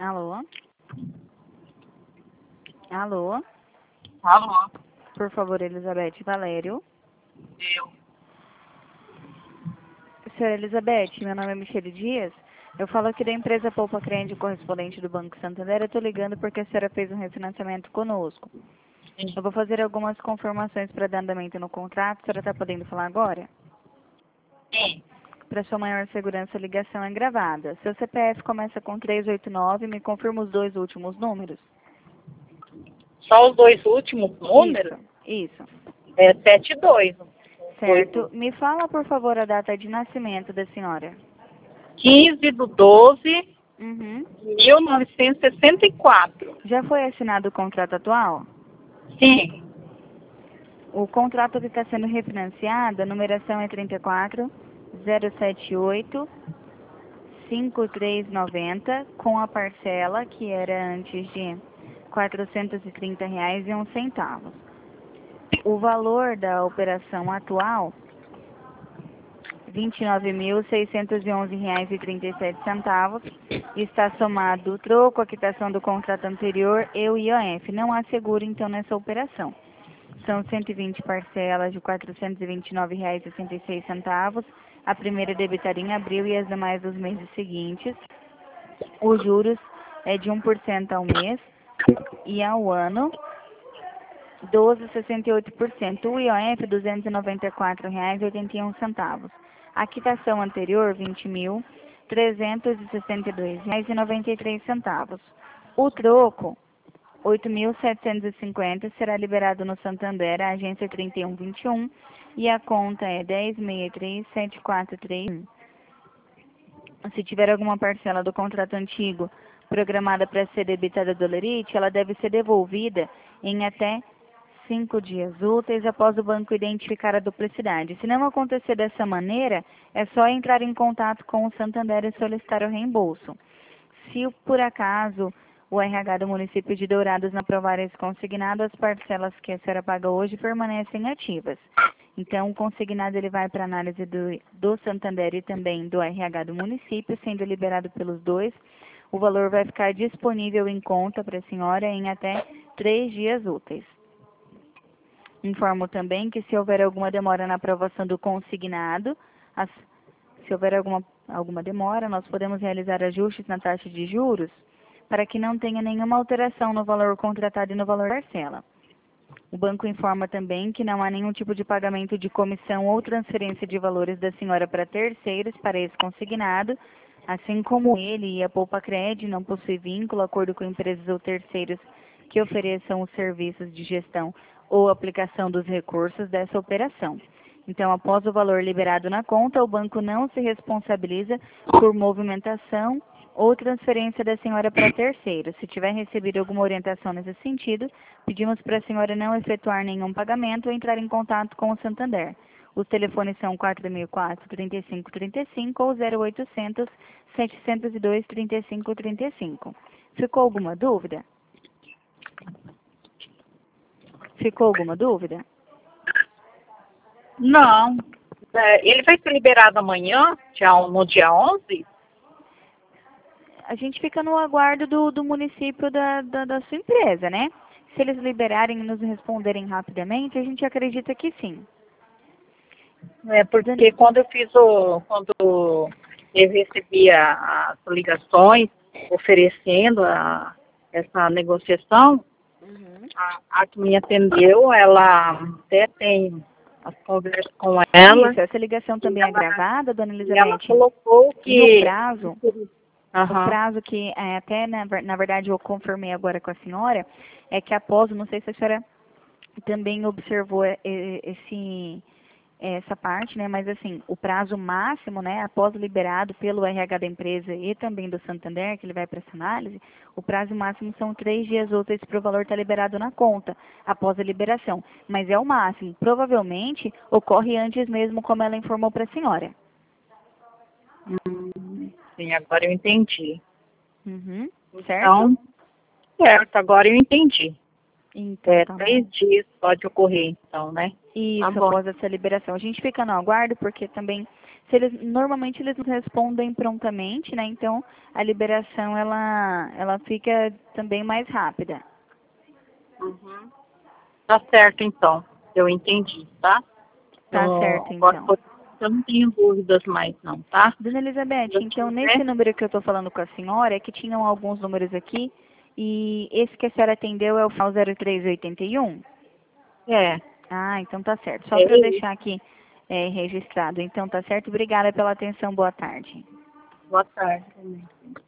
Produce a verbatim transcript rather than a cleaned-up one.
Alô? Alô? Alô? Por favor, Elizabeth Valério. Eu. Senhora Elizabeth, meu nome é Michele Dias. Eu falo aqui da empresa Poupa Crente, correspondente do Banco Santander. Eu estou ligando porque a senhora fez um refinanciamento conosco. Sim. Eu vou fazer algumas confirmações para dar andamento no contrato. A senhora está podendo falar agora? Sim. Para sua maior segurança, a ligação é gravada. Seu C P F começa com trezentos e oitenta e nove, me confirma os dois últimos números? Só os dois últimos números? Isso, isso. É sete e dois. Certo. Me fala, por favor, a data de nascimento da senhora. quinze de doze Uhum. de mil novecentos e sessenta e quatro. Já foi assinado o contrato atual? Sim. O contrato que está sendo refinanciado, a numeração é trinta e quatro, zero setenta e oito, cinquenta e três noventa, com a parcela que era antes de quatrocentos e trinta reais e um centavo. O valor da operação atual, vinte e nove mil, seiscentos e onze reais e trinta e sete centavos, está somado o troco, a quitação do contrato anterior e o I O F. Não há seguro, então, nessa operação. São cento e vinte parcelas de quatrocentos e vinte e nove reais e sessenta e seis centavos. A primeira debitaria em abril e as demais dos meses seguintes. Os juros é de um por cento ao mês e ao ano doze vírgula sessenta e oito por cento. O I O F duzentos e noventa e quatro reais e oitenta e um centavos. A quitação anterior vinte mil trezentos e sessenta e dois reais e noventa e três centavos. O troco oito mil setecentos e cinquenta será liberado no Santander, a agência trinta e um vinte e um, e a conta é dez seis três sete quatro três um. Se tiver alguma parcela do contrato antigo programada para ser debitada do Lerite, ela deve ser devolvida em até cinco dias úteis após o banco identificar a duplicidade. Se não acontecer dessa maneira, é só entrar em contato com o Santander e solicitar o reembolso. Se por acaso o R H do município de Dourados não aprovar esse consignado, as parcelas que a senhora paga hoje permanecem ativas. Então, o consignado ele vai para análise do, do Santander e também do R H do município, sendo liberado pelos dois. O valor vai ficar disponível em conta para a senhora em até três dias úteis. Informo também que se houver alguma demora na aprovação do consignado, as, se houver alguma, alguma demora, nós podemos realizar ajustes na taxa de juros para que não tenha nenhuma alteração no valor contratado e no valor da parcela. O banco informa também que não há nenhum tipo de pagamento de comissão ou transferência de valores da senhora para terceiros para esse consignado, assim como ele e a Poupa Cred não possui vínculo, acordo com empresas ou terceiros que ofereçam os serviços de gestão ou aplicação dos recursos dessa operação. Então, após o valor liberado na conta, o banco não se responsabiliza por movimentação ou transferência da senhora para terceiro. Se tiver recebido alguma orientação nesse sentido, pedimos para a senhora não efetuar nenhum pagamento ou entrar em contato com o Santander. Os telefones são quatro mil e quatro, trinta e cinco trinta e cinco ou zero oitocentos, setecentos e dois, trinta e cinco trinta e cinco. Ficou alguma dúvida? Ficou alguma dúvida? Não. É, ele vai ser liberado amanhã, dia, no dia onze? A gente fica no aguardo do, do município da, da, da sua empresa, né? Se eles liberarem e nos responderem rapidamente, a gente acredita que sim. É, porque quando eu fiz o... Quando eu recebi a- as ligações oferecendo a, essa negociação, Uhum. a, a que me atendeu, ela até tem as conversas com ela. Isso, essa ligação também é gravada, dona E ela Elizabeth? colocou E que... o prazo, o Aham. prazo que é, até, na, ver- na verdade, eu confirmei agora com a senhora, é que após, não sei se a senhora também observou é, é, esse, essa parte, né? Mas assim, o prazo máximo, né? Após liberado pelo R H da empresa e também do Santander, que ele vai para essa análise, o prazo máximo são três dias úteis para o valor estar liberado na conta, após a liberação. Mas é o máximo. Provavelmente ocorre antes mesmo, como ela informou para a senhora. Hum, sim, agora eu entendi. Uhum. Certo? Então, certo, agora eu entendi. Então, É, tá bom. três dias pode ocorrer, então, né? Tá Isso, bom. após essa liberação. A gente fica no aguardo, porque também se eles, normalmente eles nos respondem prontamente, né? Então a liberação ela, ela fica também mais rápida. Uhum. Tá certo, então. Eu entendi, tá? Tá Eu, certo, agora então. eu não tenho dúvidas mais, não, tá? Dona Elizabeth, Se eu então tiver, nesse número que eu estou falando com a senhora, é que tinham alguns números aqui, e esse que a senhora atendeu é o final zero três oitenta e um? é, Ah, então tá certo. Só é para eu isso. deixar aqui é, registrado. Então tá certo. Obrigada pela atenção. Boa tarde. Boa tarde também.